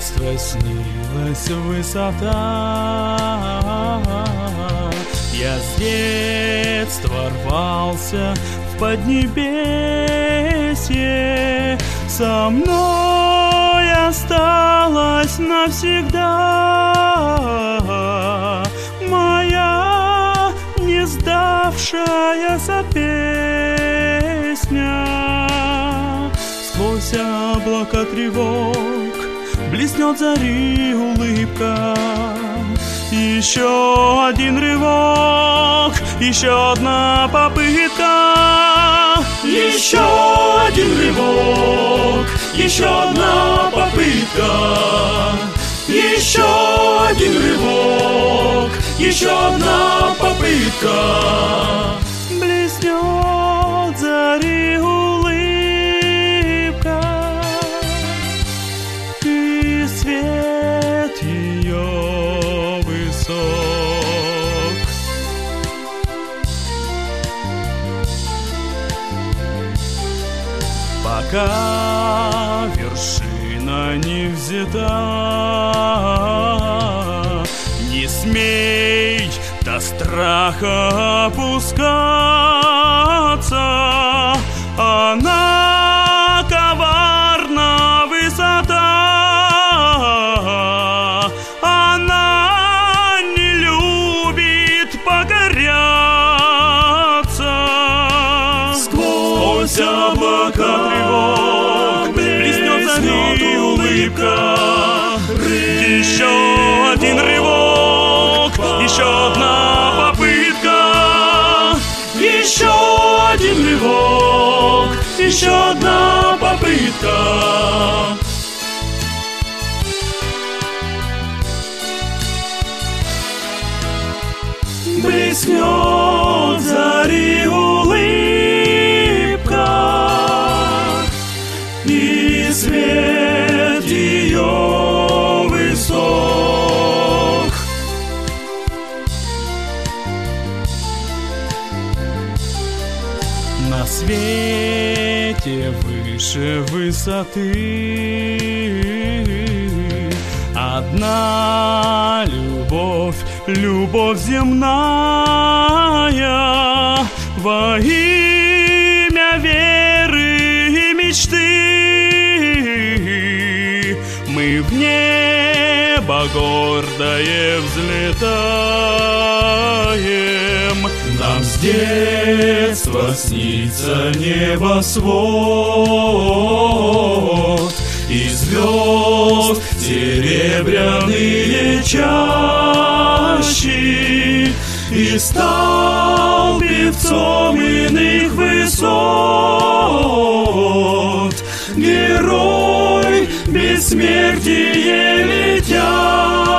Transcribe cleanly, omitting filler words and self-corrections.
детства снилась высота. Я с детства рвался в поднебесье, со мной осталась навсегда моя не сдавшаяся песня. Сквозь облака тревог блеснет зари улыбка. Еще один рывок, еще одна попытка. Еще один рывок, еще одна попытка. Еще один рывок, еще одна попытка. Блеснет зари улыбка, и свет ее высок. Пока вершина не взята, не смей до страха опускаться. Она коварна высота, она не любит покоряться. Сквозь облака тревог блеснет зари улыбка. Еще один рывок, еще одна попытка. Еще один рывок, еще одна попытка. Блеснет зари улыбка, и свет ее высок. На свете выше высоты одна любовь, любовь земная, во имя веры и мечты. Мы в небо гордое взлетаем. Нам с детства снится небосвод, и звезд серебряные чащи, и стал певцом иных высот. Герой бессмертие летящий.